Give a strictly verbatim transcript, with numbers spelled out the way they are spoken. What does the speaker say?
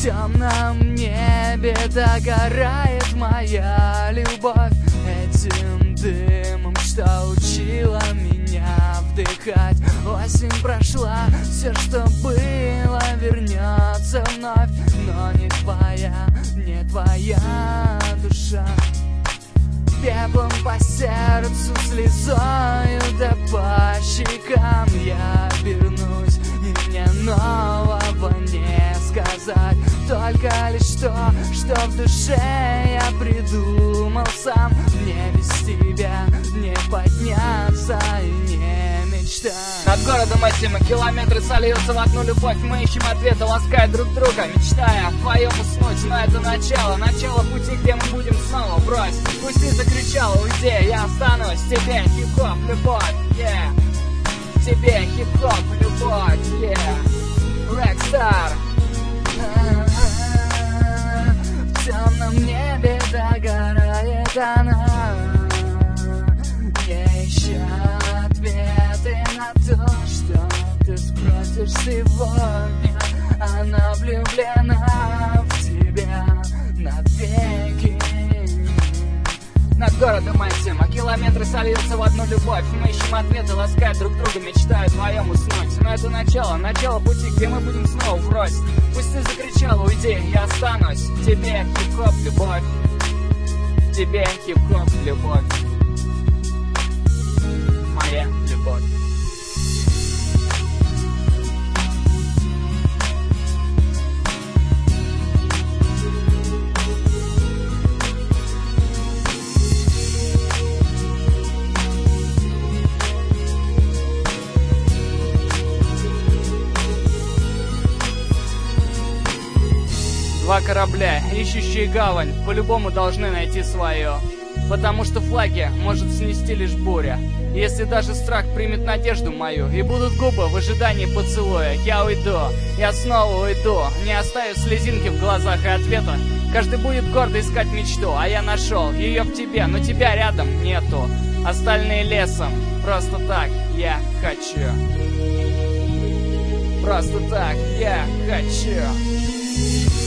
В темном небе догорает моя любовь этим дымом, что учила меня вдыхать. Осень прошла, все, что было, вернется вновь, но не твоя, не твоя душа. Пеплом по сердцу, слезою да по щекам я вернусь, и мне нового не сказать. Только лишь то, что в душе я придумал сам. Мне без тебя не подняться и не мечтать. Над городом этим километры сольются в одну любовь. Мы ищем ответы, лаская друг друга, мечтая о твоем уснуть. Но это начало, начало пути, где мы будем снова. Брось, пусть ты закричал, уйди, я останусь. Тебе хип-хоп, любовь, yeah. Тебе хип-хоп, любовь, yeah. Рексtar. В темном небе догорает она, не ища ответы на то, что ты спросишь сегодня. Она влюблена в тебя навеки. Над городом этим, а километры сольются в одну любовь. Мы ищем ответы, лаская друг друга, мечтая вдвоем уснуть. Но это начало, начало пути, где мы будем снова врозь. Пусть ты закричал, уйди, я останусь. Тебе хип-хоп, любовь. Тебе хип-хоп, любовь. Моя любовь. Два корабля, ищущие гавань, по-любому должны найти свое. Потому что флаги может снести лишь буря. Если даже страх примет надежду мою, и будут губы в ожидании поцелуя, я уйду, я снова уйду, не оставив слезинки в глазах и ответа. Каждый будет гордо искать мечту, а я нашел ее в тебе, но тебя рядом нету. Остальные лесом, просто так я хочу. Просто так я хочу.